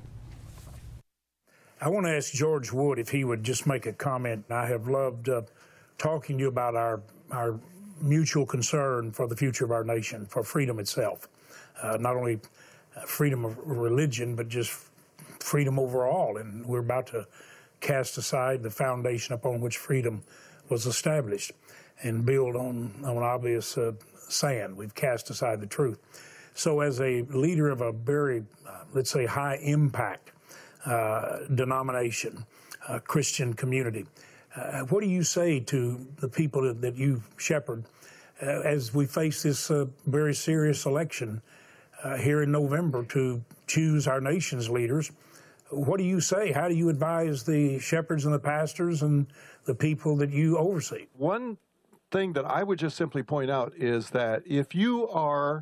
I want to ask George Wood if he would just make a comment. I have loved uh, talking to you about our our mutual concern for the future of our nation, for freedom itself. Uh, not only uh, freedom of religion, but just freedom overall. And we're about to cast aside the foundation upon which freedom was established and build on, on obvious uh, sand. We've cast aside the truth. So as a leader of a very, uh, let's say, high impact uh, denomination, uh, Christian community, uh, what do you say to the people that, that you shepherd uh, as we face this uh, very serious election uh, here in November to choose our nation's leaders? What do you say? How do you advise the shepherds and the pastors and the people that you oversee? One thing that I would just simply point out is that if you are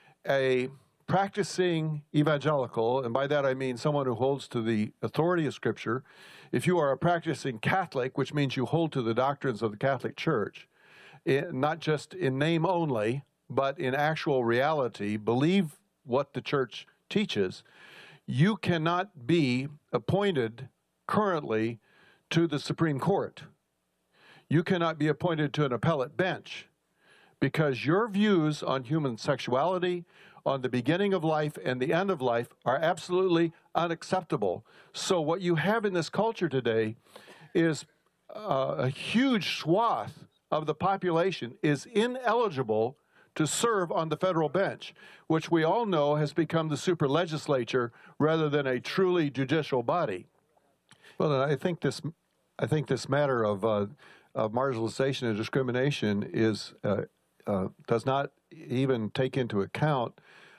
a practicing evangelical, and by that I mean someone who holds to the authority of Scripture, if you are a practicing Catholic, which means you hold to the doctrines of the Catholic Church, it, not just in name only, but in actual reality, believe what the Church teaches, you cannot be appointed currently to the Supreme Court. You cannot be appointed to an appellate bench because your views on human sexuality, on the beginning of life and the end of life are absolutely unacceptable. So what you have in this culture today is uh, a huge swath of the population is ineligible to serve on the federal bench, which we all know has become the super legislature rather than a truly judicial body. Well, I think this, I think this matter of, uh, of marginalization and discrimination is uh, uh, does not even take into account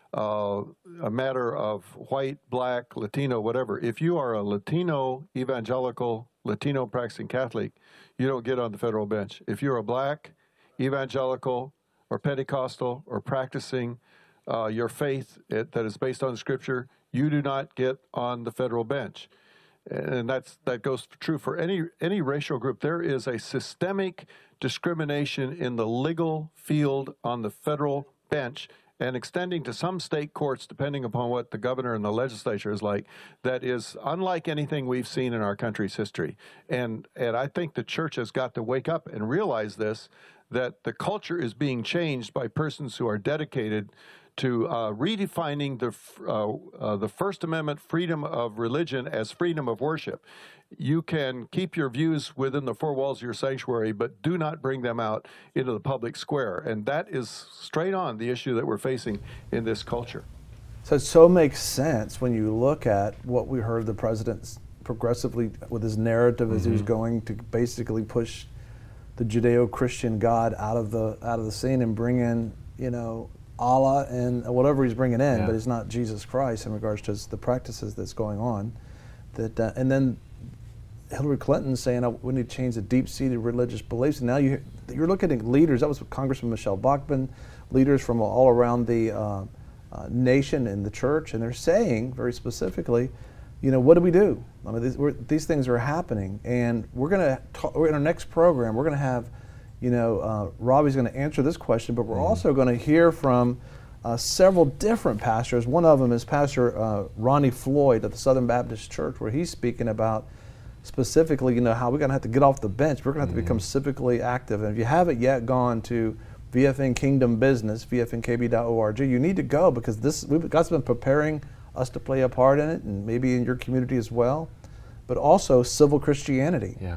uh, a matter of white, black, Latino, whatever. If you are a Latino evangelical, Latino practicing Catholic, you don't get on the federal bench. If you're a black evangelical or Pentecostal or practicing uh, your faith it, that is based on Scripture, you do not get on the federal bench. And that's that goes true for any any racial group. There is a systemic discrimination in the legal field on the federal bench and extending to some state courts, depending upon what the governor and the legislature is like, that is unlike anything we've seen in our country's history. And and I think the church has got to wake up and realize this, that the culture is being changed by persons who are dedicated to uh, redefining the uh, uh, the First Amendment freedom of religion as freedom of worship. You can keep your views within the four walls of your sanctuary, but do not bring them out into the public square. And that is straight on the issue that we're facing in this culture. So it so makes sense when you look at what we heard the president progressively with his narrative as Mm-hmm. he was going to basically push the Judeo-Christian God out of the out of the scene and bring in, you know, Allah and whatever he's bringing in, Yeah. but it's not Jesus Christ in regards to the practices that's going on. That uh, and then Hillary Clinton saying, oh, we need to change the deep-seated religious beliefs. And now you, you're looking at leaders. That was Congressman Michelle Bachmann, leaders from all around the uh, uh, nation and the church, and they're saying very specifically, you know, what do we do? I mean, these, we're, these things are happening, and we're going to, in our next program, we're going to have, you know, uh, Robbie's going to answer this question, but we're Mm-hmm. also going to hear from uh, several different pastors. One of them is Pastor uh, Ronnie Floyd at the Southern Baptist Church, where he's speaking about specifically, you know, how we're going to have to get off the bench. We're going to have to become civically active. And if you haven't yet gone to V F N Kingdom Business, V F N K B dot org, you need to go, because this we've, God's been preparing us to play a part in it, and maybe in your community as well. But also civil Christianity. Yeah.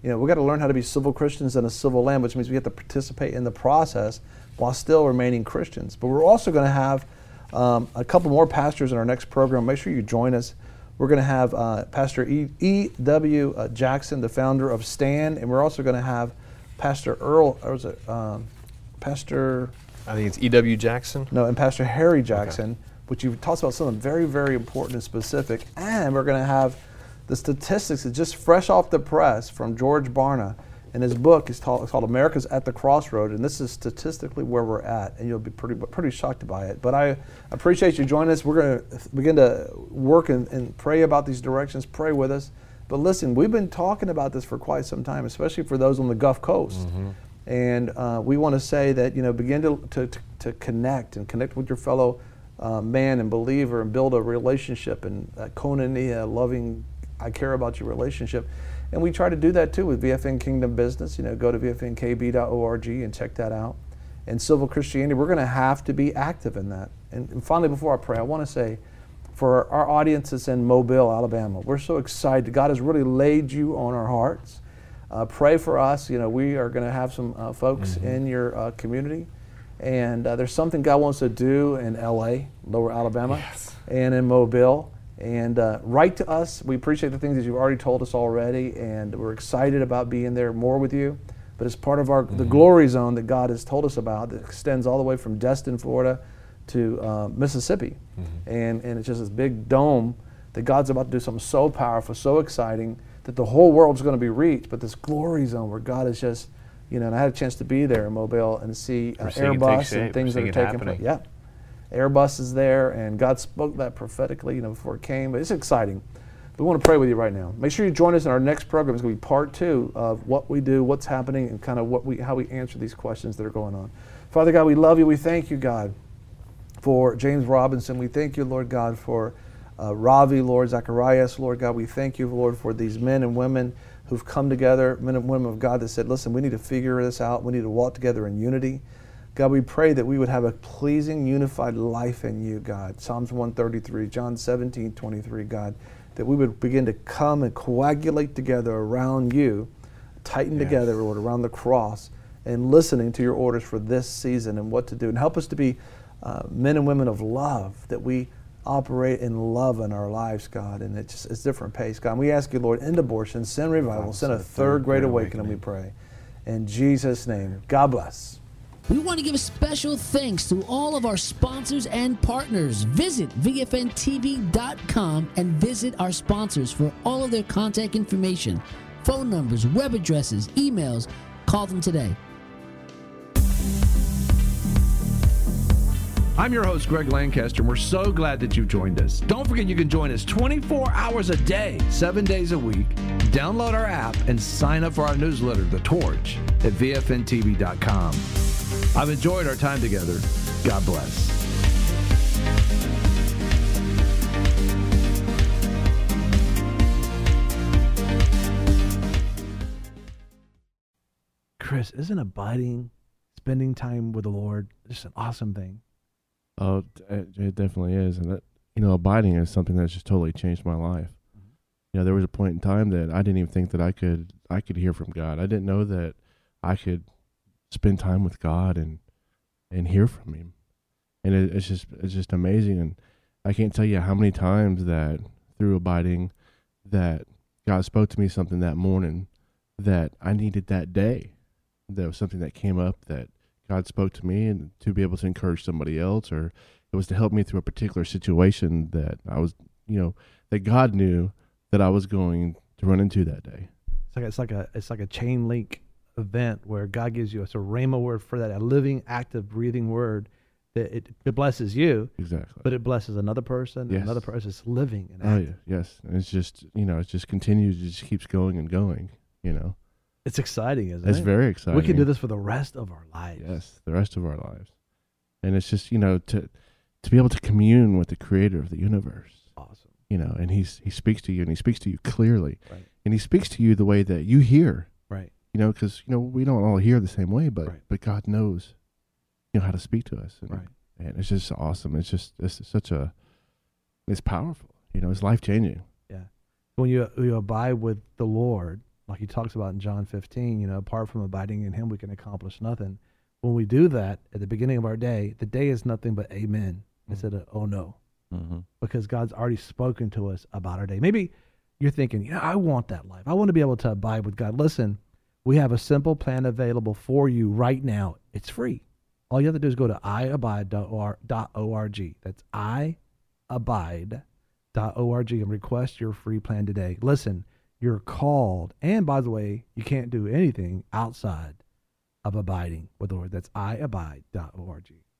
You know, we got to learn how to be civil Christians in a civil land, which means we have to participate in the process while still remaining Christians. But we're also going to have um, a couple more pastors in our next program. Make sure you join us. We're going to have uh, Pastor E. E. W. Uh, Jackson, the founder of Stand, and we're also going to have Pastor Earl, or was it um, Pastor? I think it's E W. Jackson. No, and Pastor Harry Jackson, okay. which you talks about something very, very important and specific. And we're going to have the statistics that just fresh off the press from George Barna. And his book is called, it's called America's at the Crossroad, and this is statistically where we're at, and you'll be pretty pretty shocked by it. But I appreciate you joining us. We're going to begin to work and, and pray about these directions. Pray with us. But listen, we've been talking about this for quite some time, especially for those on the Gulf Coast. Mm-hmm. And uh, we want to say that, you know, begin to, to, to connect and connect with your fellow uh, man and believer and build a relationship and a koinonia, loving, I care about your relationship. And we try to do that too with V F N Kingdom Business. You know, go to V F N K B dot org and check that out. And Civil Christianity, we're going to have to be active in that. And, and finally, before I pray, I want to say, for our audience that's in Mobile, Alabama, we're so excited. God has really laid you on our hearts. Uh, pray for us. You know, we are going to have some uh, folks mm-hmm. in your uh, community. And uh, there's something God wants to do in L A, Lower Alabama, yes. and in Mobile. And uh, write to us. We appreciate the things that you've already told us already, and we're excited about being there more with you. But it's part of our mm-hmm. the glory zone that God has told us about that extends all the way from Destin, Florida, to uh, Mississippi. Mm-hmm. And, and it's just this big dome that God's about to do something so powerful, so exciting, that the whole world's going to be reached. But this glory zone where God is just, you know, and I had a chance to be there in Mobile and see uh, Airbus and things that are taking place. Yeah. Airbus is there, and God spoke that prophetically, you know, before it came. But it's exciting. We want to pray with you right now. Make sure you join us in our next program. It's going to be part two of what we do, what's happening, and kind of what we, how we answer these questions that are going on. Father God, we love you. We thank you, God, for James Robinson. We thank you, Lord God, for uh, Ravi, Lord, Zacharias, Lord God. We thank you, Lord, for these men and women who've come together, men and women of God that said, listen, we need to figure this out. We need to walk together in unity. God, we pray that we would have a pleasing, unified life in you, God. Psalms one thirty-three, John seventeen twenty-three, God, that we would begin to come and coagulate together around you, tighten yes. together, Lord, around the cross, and listening to your orders for this season and what to do. And help us to be uh, men and women of love, that we operate in love in our lives, God, and it's, it's different pace, God. And we ask you, Lord, end abortion, send revival, send a third great awakening, we pray. In Jesus' name, God bless. We want to give special thanks to all of our sponsors and partners. Visit V F N T V dot com and visit our sponsors for all of their contact information, phone numbers, web addresses, emails. Call them today. I'm your host, Greg Lancaster, and we're so glad that you've joined us. Don't forget you can join us twenty-four hours a day, seven days a week. Download our app and sign up for our newsletter, The Torch, at V F N T V dot com. I've enjoyed our time together. God bless. Chris, isn't abiding, spending time with the Lord, just an awesome thing? Oh, it, it definitely is. And that, you know, abiding is something that's just totally changed my life. Mm-hmm. You know, there was a point in time that I didn't even think that I could, I could hear from God. I didn't know that I could spend time with God and, and hear from him. And it, it's just, it's just amazing. And I can't tell you how many times that through abiding that God spoke to me something that morning that I needed that day. There was something that came up that God spoke to me, and to be able to encourage somebody else, or it was to help me through a particular situation that I was, you know, that God knew that I was going to run into that day. It's like, it's like a, it's like a chain link event where God gives you a, a rhema word for that, a living, active, breathing word that it, it blesses you. Exactly. But it blesses another person, yes. another person. It's living and oh, active. yeah, yes. And it's just, you know, it just continues, it just keeps going and going, you know. It's exciting, isn't it's it? It's very exciting. We can do this for the rest of our lives. Yes, the rest of our lives. And it's just, you know, to to be able to commune with the creator of the universe. Awesome. You know, and he's he speaks to you, and he speaks to you clearly. Right. And he speaks to you the way that you hear. Right. You know, because, you know, we don't all hear the same way, but right. but God knows, you know, how to speak to us. And, right. And it's just awesome. It's just, it's such a, it's powerful. You know, it's life-changing. Yeah. When you, you abide with the Lord, like he talks about in John fifteen, you know, apart from abiding in him, we can accomplish nothing. When we do that at the beginning of our day, the day is nothing but amen mm-hmm. instead of oh no. Mm-hmm. Because God's already spoken to us about our day. Maybe you're thinking, you know, I want that life. I want to be able to abide with God. Listen, we have a simple plan available for you right now. It's free. All you have to do is go to i abide dot org. That's i abide dot org and request your free plan today. Listen, you're called. And by the way, you can't do anything outside of abiding with the Lord. That's i abide dot org.